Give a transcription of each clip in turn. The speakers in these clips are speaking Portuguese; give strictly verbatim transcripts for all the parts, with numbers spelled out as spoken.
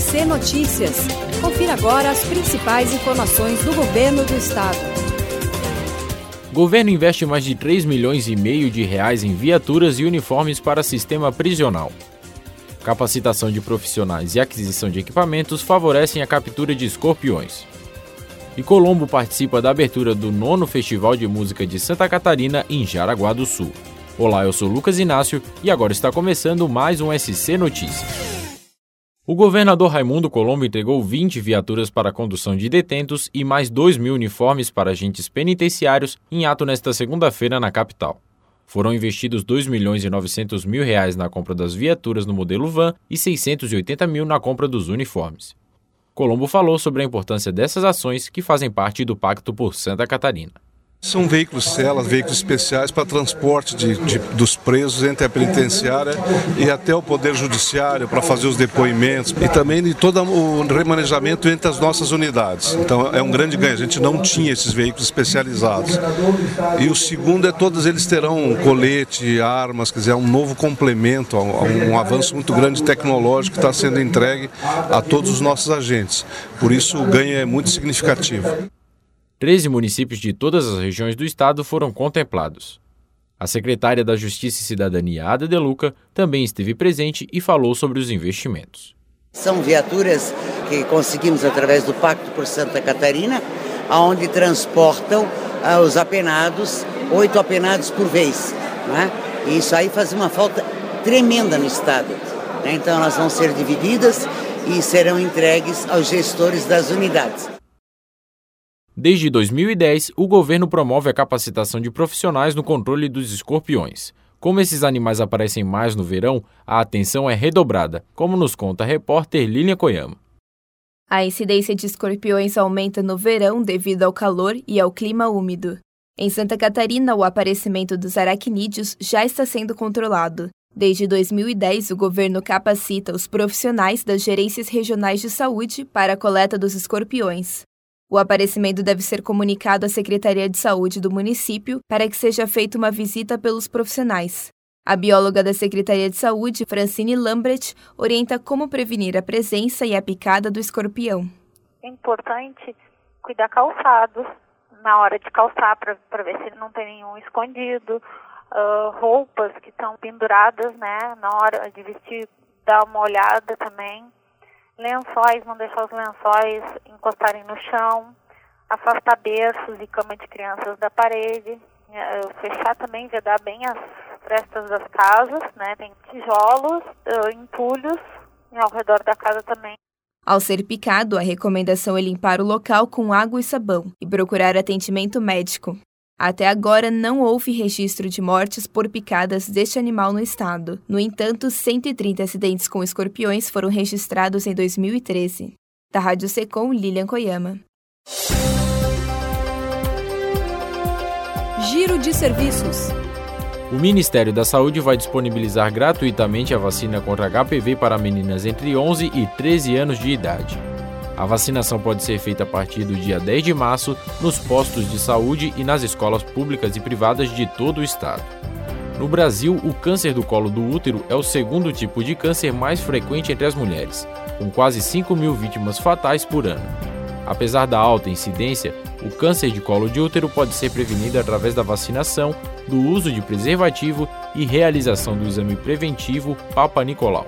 C Notícias. Confira agora as principais informações do governo do estado. O governo investe mais de três milhões e meio de reais em viaturas e uniformes para sistema prisional. Capacitação de profissionais e aquisição de equipamentos favorecem a captura de escorpiões. E Colombo participa da abertura do nono Festival de Música de Santa Catarina em Jaraguá do Sul. Olá, eu sou Lucas Inácio e agora está começando mais um S C Notícias. O governador Raimundo Colombo entregou vinte viaturas para a condução de detentos e mais dois mil uniformes para agentes penitenciários em ato nesta segunda-feira na capital. Foram investidos dois milhões e novecentos mil reais na compra das viaturas no modelo van e seiscentos e oitenta mil na compra dos uniformes. Colombo falou sobre a importância dessas ações que fazem parte do Pacto por Santa Catarina. São veículos celas, veículos especiais para transporte de, de, dos presos entre a penitenciária e até o Poder Judiciário para fazer os depoimentos e também de todo o remanejamento entre as nossas unidades. Então é um grande ganho, a gente não tinha esses veículos especializados. E o segundo é todos eles terão colete, armas, quer dizer, é um novo complemento, a um, um avanço muito grande tecnológico que está sendo entregue a todos os nossos agentes. Por isso o ganho é muito significativo. treze municípios de todas as regiões do estado foram contemplados. A secretária da Justiça e Cidadania, Ada De Luca, também esteve presente e falou sobre os investimentos. São viaturas que conseguimos através do Pacto por Santa Catarina, onde transportam ah, os apenados, oito apenados por vez. Né? E isso aí faz uma falta tremenda no estado. Né? Então elas vão ser divididas e serão entregues aos gestores das unidades. Desde dois mil e dez, o governo promove a capacitação de profissionais no controle dos escorpiões. Como esses animais aparecem mais no verão, a atenção é redobrada, como nos conta a repórter Lilian Koyama. A incidência de escorpiões aumenta no verão devido ao calor e ao clima úmido. Em Santa Catarina, o aparecimento dos aracnídeos já está sendo controlado. Desde dois mil e dez, o governo capacita os profissionais das gerências regionais de saúde para a coleta dos escorpiões. O aparecimento deve ser comunicado à Secretaria de Saúde do município para que seja feita uma visita pelos profissionais. A bióloga da Secretaria de Saúde, Francine Lambret, orienta como prevenir a presença e a picada do escorpião. É importante cuidar calçados na hora de calçar para ver se não tem nenhum escondido, uh, roupas que estão penduradas, né, na hora de vestir, dar uma olhada também. Lençóis, não deixar os lençóis encostarem no chão, afastar berços e cama de crianças da parede, fechar também, vedar bem as frestas das casas, né? Tem tijolos, entulhos ao redor da casa também. Ao ser picado, a recomendação é limpar o local com água e sabão e procurar atendimento médico. Até agora, não houve registro de mortes por picadas deste animal no estado. No entanto, cento e trinta acidentes com escorpiões foram registrados em dois mil e treze. Da Rádio Secom, Lilian Koyama. Giro de serviços. O Ministério da Saúde vai disponibilizar gratuitamente a vacina contra H P V para meninas entre onze e treze anos de idade. A vacinação pode ser feita a partir do dia dez de março nos postos de saúde e nas escolas públicas e privadas de todo o estado. No Brasil, o câncer do colo do útero é o segundo tipo de câncer mais frequente entre as mulheres, com quase cinco mil vítimas fatais por ano. Apesar da alta incidência, o câncer de colo de útero pode ser prevenido através da vacinação, do uso de preservativo e realização do exame preventivo Papa Nicolau.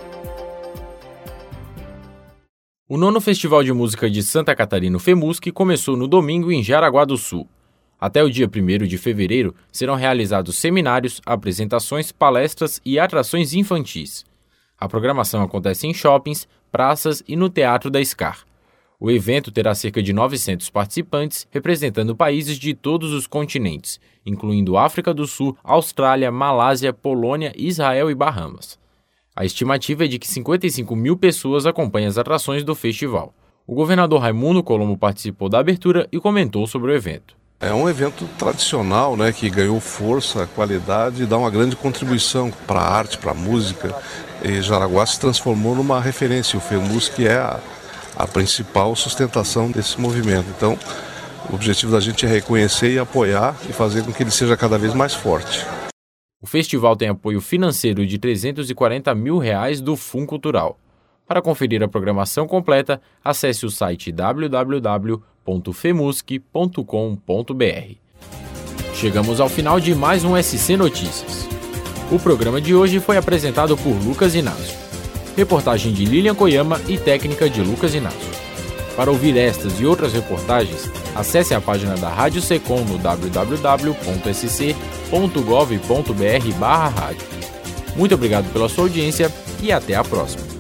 O nono Festival de Música de Santa Catarina, o FEMUSC, começou no domingo em Jaraguá do Sul. Até o dia primeiro de fevereiro serão realizados seminários, apresentações, palestras e atrações infantis. A programação acontece em shoppings, praças e no Teatro da SCAR. O evento terá cerca de novecentos participantes, representando países de todos os continentes, incluindo África do Sul, Austrália, Malásia, Polônia, Israel e Bahamas. A estimativa é de que cinquenta e cinco mil pessoas acompanhem as atrações do festival. O governador Raimundo Colombo participou da abertura e comentou sobre o evento. É um evento tradicional, né, que ganhou força, qualidade e dá uma grande contribuição para a arte, para a música. E Jaraguá se transformou numa referência. O FEMUSC é a, a principal sustentação desse movimento. Então, o objetivo da gente é reconhecer e apoiar e fazer com que ele seja cada vez mais forte. O festival tem apoio financeiro de trezentos e quarenta mil reais do Fundo Cultural. Para conferir a programação completa, acesse o site w w w ponto femusc ponto com ponto b r. Chegamos ao final de mais um S C Notícias. O programa de hoje foi apresentado por Lucas Inácio. Reportagem de Lilian Koyama e técnica de Lucas Inácio. Para ouvir estas e outras reportagens, acesse a página da Rádio Secom no w w w ponto s c ponto gov ponto b r barra rádio. Muito obrigado pela sua audiência e até a próxima.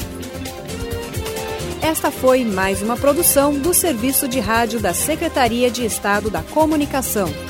Esta foi mais uma produção do Serviço de Rádio da Secretaria de Estado da Comunicação.